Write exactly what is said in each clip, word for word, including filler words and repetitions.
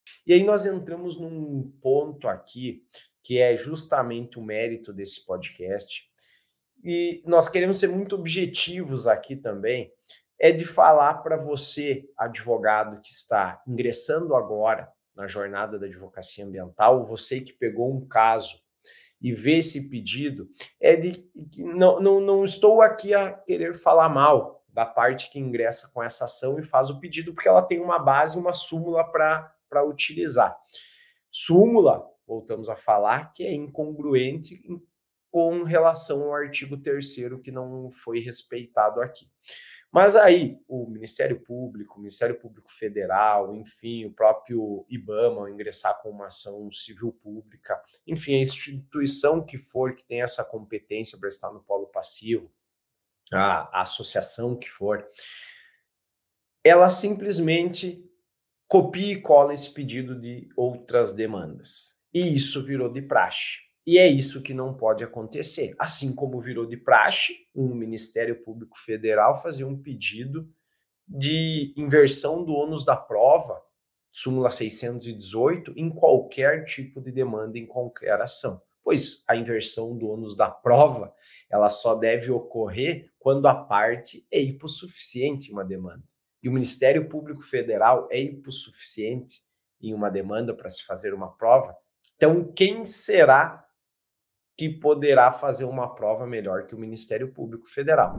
E aí nós entramos num ponto aqui que é justamente o mérito desse podcast, e nós queremos ser muito objetivos aqui também, é de falar para você, advogado que está ingressando agora na jornada da advocacia ambiental, você que pegou um caso e vê esse pedido, é de que não, não, não estou aqui a querer falar mal da parte que ingressa com essa ação e faz o pedido, porque ela tem uma base, uma súmula para para utilizar. Súmula, voltamos a falar, que é incongruente com relação ao artigo terceiro que não foi respeitado aqui. Mas aí o Ministério Público, o Ministério Público Federal, enfim, o próprio IBAMA, ao ingressar com uma ação civil pública, enfim, a instituição que for que tem essa competência para estar no polo passivo, a, a associação que for, ela simplesmente copia e cola esse pedido de outras demandas. E isso virou de praxe. E é isso que não pode acontecer. Assim como virou de praxe, um Ministério Público Federal fazer um pedido de inversão do ônus da prova, súmula seiscentos e dezoito, em qualquer tipo de demanda, em qualquer ação. Pois a inversão do ônus da prova, ela só deve ocorrer quando a parte é hipossuficiente em uma demanda. E o Ministério Público Federal é hipossuficiente em uma demanda para se fazer uma prova. Então, quem será que poderá fazer uma prova melhor que o Ministério Público Federal?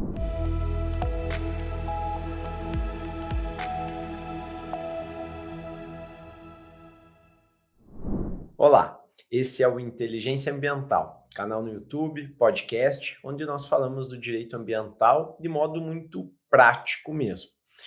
Olá, esse é o Inteligência Ambiental, canal no YouTube, podcast, onde nós falamos do direito ambiental de modo muito prático mesmo.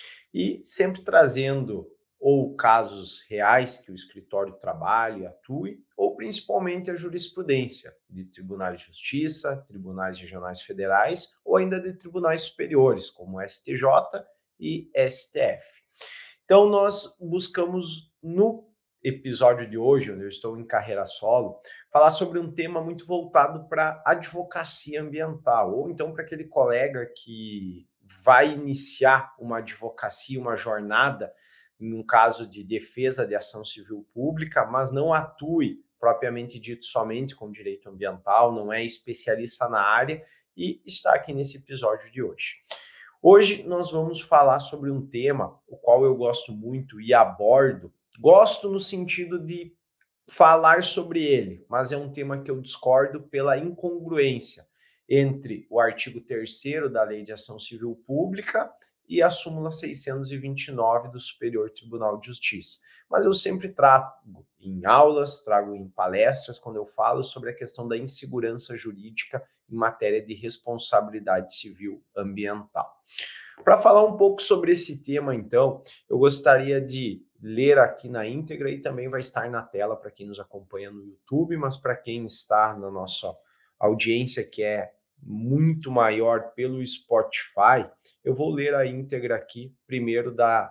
E sempre trazendo ou casos reais que o escritório trabalhe e atue, ou principalmente a jurisprudência de tribunais de justiça, tribunais regionais federais ou ainda de tribunais superiores, como S T J e S T F. Então, nós buscamos no episódio de hoje, onde eu estou em carreira solo, falar sobre um tema muito voltado para advocacia ambiental, ou então para aquele colega que vai iniciar uma advocacia, uma jornada, em um caso de defesa de ação civil pública, mas não atue propriamente dito somente com direito ambiental, não é especialista na área e está aqui nesse episódio de hoje. Hoje nós vamos falar sobre um tema o qual eu gosto muito e abordo. Gosto no sentido de falar sobre ele, mas é um tema que eu discordo pela incongruência entre o artigo terceiro da Lei de Ação Civil Pública e a súmula seiscentos e vinte e nove do Superior Tribunal de Justiça. Mas eu sempre trago em aulas, trago em palestras, quando eu falo sobre a questão da insegurança jurídica em matéria de responsabilidade civil ambiental. Para falar um pouco sobre esse tema, então, eu gostaria de ler aqui na íntegra e também vai estar na tela para quem nos acompanha no YouTube, mas para quem está na nossa audiência, que é muito maior pelo Spotify, eu vou ler a íntegra aqui, primeiro da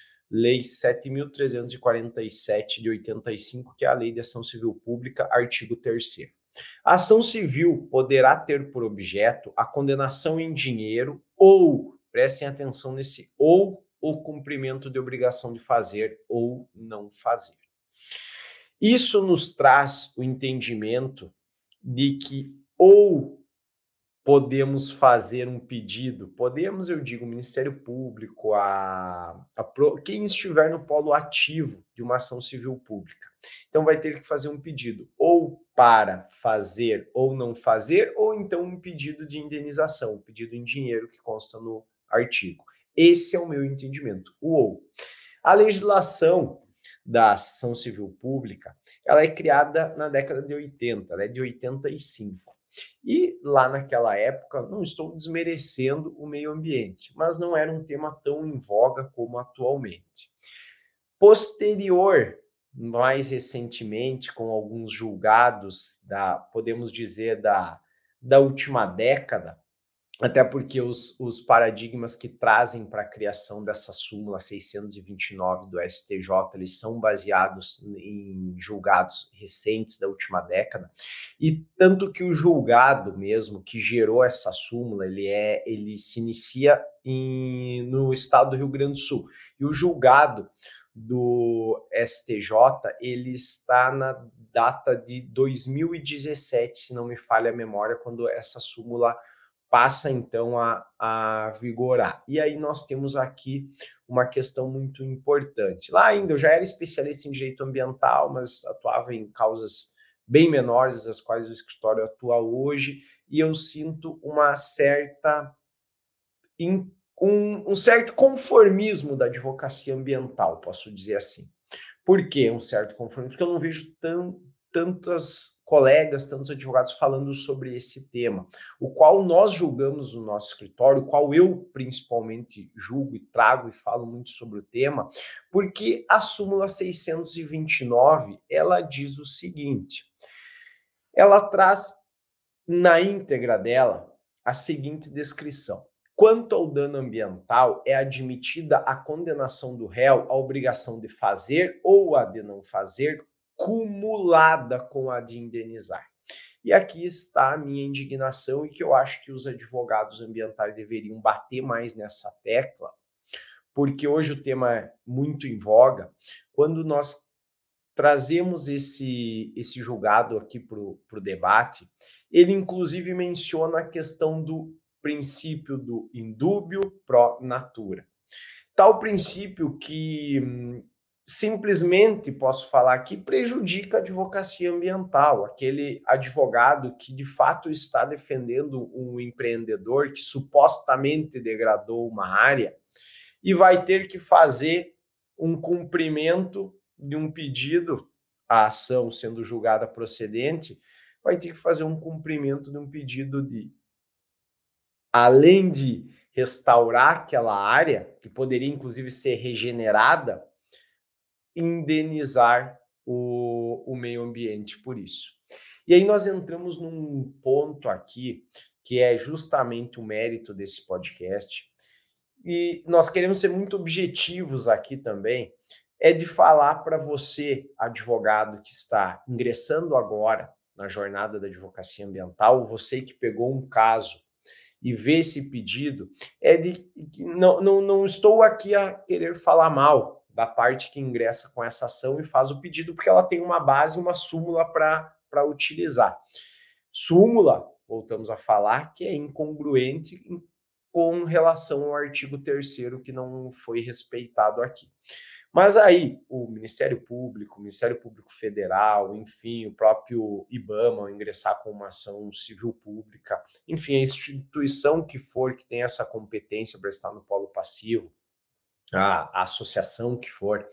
Lei sete mil trezentos e quarenta e sete de oitenta e cinco, que é a Lei de Ação Civil Pública, artigo terceiro. A ação civil poderá ter por objeto a condenação em dinheiro ou, prestem atenção nesse ou, o cumprimento de obrigação de fazer ou não fazer. Isso nos traz o entendimento de que ou podemos fazer um pedido, podemos, eu digo, o Ministério Público, a, a pro, quem estiver no polo ativo de uma ação civil pública. Então vai ter que fazer um pedido ou para fazer ou não fazer, ou então um pedido de indenização, um pedido em dinheiro que consta no artigo. Esse é o meu entendimento, o ou. A legislação da ação civil pública, ela é criada na década de oitenta, ela é de oitenta e cinco. E lá naquela época, não estou desmerecendo o meio ambiente, mas não era um tema tão em voga como atualmente. Posterior, mais recentemente, com alguns julgados da, podemos dizer, da, da última década, até porque os, os paradigmas que trazem para a criação dessa súmula seiscentos e vinte e nove do S T J, eles são baseados em julgados recentes da última década, e tanto que o julgado mesmo que gerou essa súmula, ele, é, ele se inicia em, no estado do Rio Grande do Sul, e o julgado do S T J, ele está na data de dois mil e dezessete, se não me falha a memória, quando essa súmula passa então a, a vigorar. E aí nós temos aqui uma questão muito importante. Lá ainda eu já era especialista em direito ambiental, mas atuava em causas bem menores das quais o escritório atua hoje, e eu sinto uma certa um, um certo conformismo da advocacia ambiental, posso dizer assim. Por que um certo conformismo? Porque eu não vejo tão, tantas colegas, tantos advogados falando sobre esse tema, o qual nós julgamos no nosso escritório, o qual eu principalmente julgo e trago e falo muito sobre o tema, porque a súmula seiscentos e vinte e nove, ela diz o seguinte, ela traz na íntegra dela a seguinte descrição: quanto ao dano ambiental, é admitida a condenação do réu à obrigação de fazer ou a de não fazer, cumulada com a de indenizar. E aqui está a minha indignação e que eu acho que os advogados ambientais deveriam bater mais nessa tecla, porque hoje o tema é muito em voga. Quando nós trazemos esse, esse julgado aqui para o debate, ele inclusive menciona a questão do princípio do indúbio pro natura. Tal princípio que hum, simplesmente, posso falar aqui, prejudica a advocacia ambiental, aquele advogado que de fato está defendendo um empreendedor que supostamente degradou uma área e vai ter que fazer um cumprimento de um pedido, a ação sendo julgada procedente, vai ter que fazer um cumprimento de um pedido de, além de restaurar aquela área, que poderia inclusive ser regenerada, indenizar o, o meio ambiente por isso. E aí nós entramos num ponto aqui, que é justamente o mérito desse podcast, e nós queremos ser muito objetivos aqui também, é de falar para você, advogado que está ingressando agora na jornada da advocacia ambiental, você que pegou um caso e vê esse pedido, é de não, não, não estou aqui a querer falar mal da parte que ingressa com essa ação e faz o pedido, porque ela tem uma base, uma súmula para utilizar. Súmula, voltamos a falar, que é incongruente com relação ao artigo terceiro que não foi respeitado aqui. Mas aí o Ministério Público, o Ministério Público Federal, enfim, o próprio IBAMA, ao ingressar com uma ação civil pública, enfim, a instituição que for que tem essa competência para estar no polo passivo, a, a associação que for,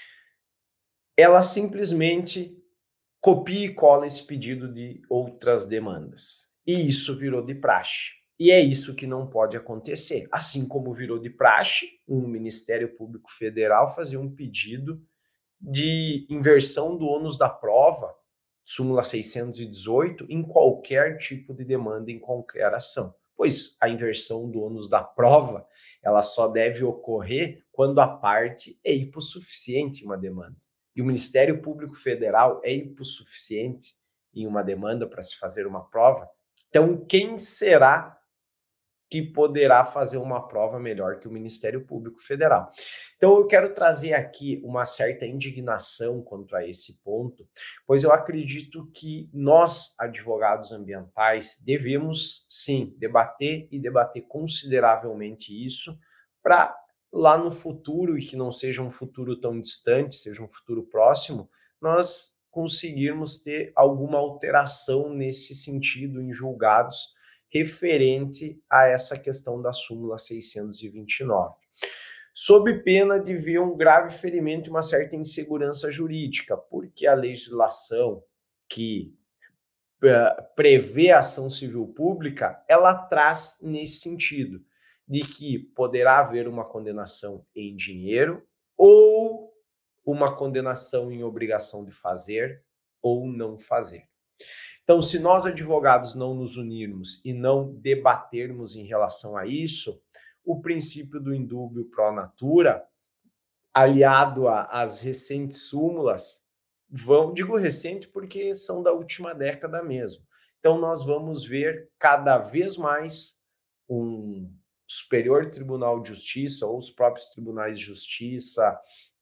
ela simplesmente copia e cola esse pedido de outras demandas. E isso virou de praxe. E é isso que não pode acontecer. Assim como virou de praxe, um Ministério Público Federal fazer um pedido de inversão do ônus da prova, súmula seiscentos e dezoito, em qualquer tipo de demanda, em qualquer ação. Pois a inversão do ônus da prova, ela só deve ocorrer quando a parte é hipossuficiente em uma demanda. E o Ministério Público Federal é hipossuficiente em uma demanda para se fazer uma prova. Então, quem será que poderá fazer uma prova melhor que o Ministério Público Federal? Então, eu quero trazer aqui uma certa indignação quanto a esse ponto, pois eu acredito que nós, advogados ambientais, devemos, sim, debater e debater consideravelmente isso para lá no futuro, e que não seja um futuro tão distante, seja um futuro próximo, nós conseguirmos ter alguma alteração nesse sentido em julgados referente a essa questão da súmula seiscentos e vinte e nove. Sob pena de ver um grave ferimento e uma certa insegurança jurídica, porque a legislação que uh, prevê a ação civil pública, ela traz nesse sentido, de que poderá haver uma condenação em dinheiro ou uma condenação em obrigação de fazer ou não fazer. Então, se nós advogados não nos unirmos e não debatermos em relação a isso, o princípio do indúbio pro natura, aliado às recentes súmulas, vão, digo recente porque são da última década mesmo. Então, nós vamos ver cada vez mais um Superior Tribunal de Justiça ou os próprios tribunais de justiça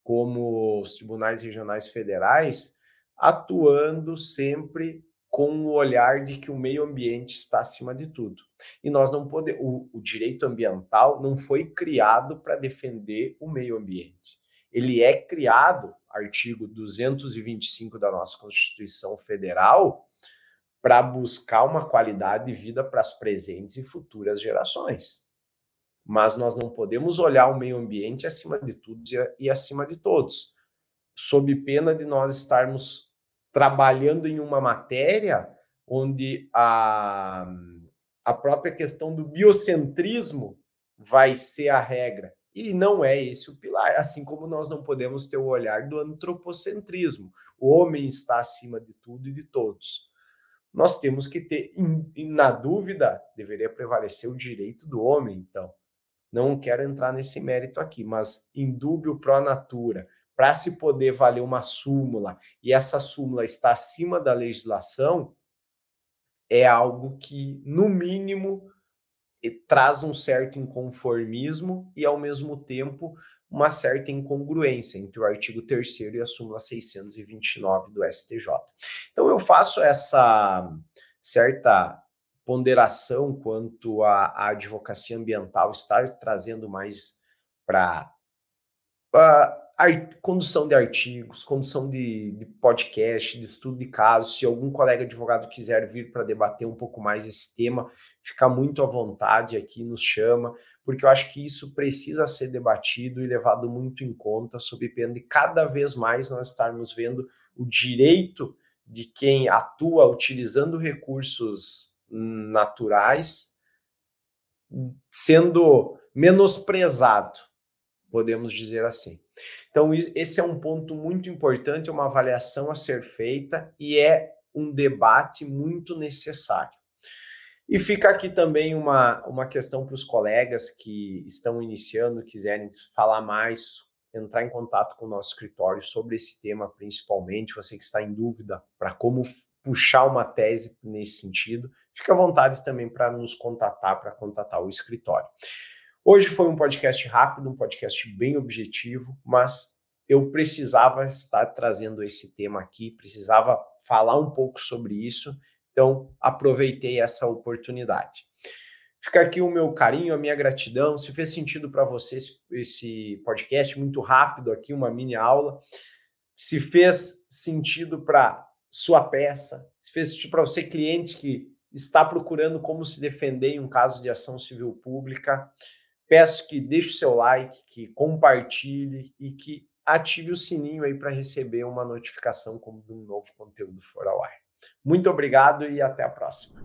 como os tribunais regionais federais, atuando sempre com o olhar de que o meio ambiente está acima de tudo. E nós não podemos, o, o direito ambiental não foi criado para defender o meio ambiente. Ele é criado, artigo duzentos e vinte e cinco da nossa Constituição Federal, para buscar uma qualidade de vida para as presentes e futuras gerações. Mas nós não podemos olhar o meio ambiente acima de tudo e acima de todos, sob pena de nós estarmos trabalhando em uma matéria onde a, a própria questão do biocentrismo vai ser a regra. E não é esse o pilar, assim como nós não podemos ter o olhar do antropocentrismo. O homem está acima de tudo e de todos. Nós temos que ter, e na dúvida, deveria prevalecer o direito do homem, então. Não quero entrar nesse mérito aqui, mas indúbio pro natura, para se poder valer uma súmula, e essa súmula está acima da legislação, é algo que, no mínimo, traz um certo inconformismo e, ao mesmo tempo, uma certa incongruência entre o artigo terceiro e a súmula seiscentos e vinte e nove do S T J. Então, eu faço essa certa ponderação quanto à, à advocacia ambiental estar trazendo mais para a condução de artigos, condução de, de podcast, de estudo de casos. Se algum colega advogado quiser vir para debater um pouco mais esse tema, fica muito à vontade aqui, nos chama, porque eu acho que isso precisa ser debatido e levado muito em conta, sob pena de cada vez mais nós estarmos vendo o direito de quem atua utilizando recursos naturais sendo menosprezado, podemos dizer assim. Então, esse é um ponto muito importante, é uma avaliação a ser feita e é um debate muito necessário. E fica aqui também uma, uma questão para os colegas que estão iniciando, quiserem falar mais, entrar em contato com o nosso escritório sobre esse tema, principalmente, você que está em dúvida para como puxar uma tese nesse sentido, fica à vontade também para nos contatar, para contatar o escritório. Hoje foi um podcast rápido, um podcast bem objetivo, mas eu precisava estar trazendo esse tema aqui, precisava falar um pouco sobre isso, então aproveitei essa oportunidade. Fica aqui o meu carinho, a minha gratidão. Se fez sentido para você esse, esse podcast, muito rápido aqui, uma mini aula, se fez sentido para sua peça, se fez sentido para você, cliente que está procurando como se defender em um caso de ação civil pública, peço que deixe o seu like, que compartilhe e que ative o sininho aí para receber uma notificação quando um novo conteúdo for ao ar. Muito obrigado e até a próxima.